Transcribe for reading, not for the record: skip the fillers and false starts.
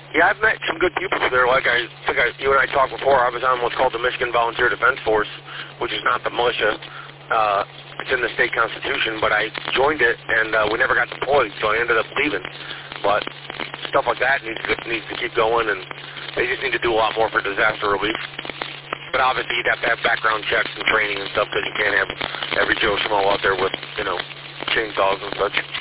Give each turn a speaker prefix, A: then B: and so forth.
A: Yeah, I've met some good people there. Like I think you and I talked before, I was on what's called the Michigan Volunteer Defense Force, which is not the militia. It's in the state constitution, but I joined it, and we never got deployed, so I ended up leaving. But stuff like that needs to keep going, and they just need to do a lot more for disaster relief. But obviously, you'd have to have background checks and training and stuff, because you can't have every Joe Schmo out there with, chainsaws and such.